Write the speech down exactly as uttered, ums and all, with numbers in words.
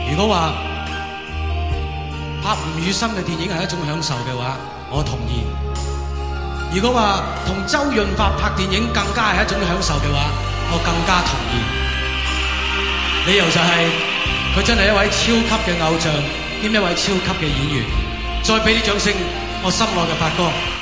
如果話拍吳宇森嘅電影係一種享受嘅話，我同意。如果話同周潤發拍電影更加係一種享受嘅話，我更加同意。理由就係、是、佢真係一位超級嘅偶像，兼一位超級嘅演員。再俾啲掌聲，我心愛嘅發哥。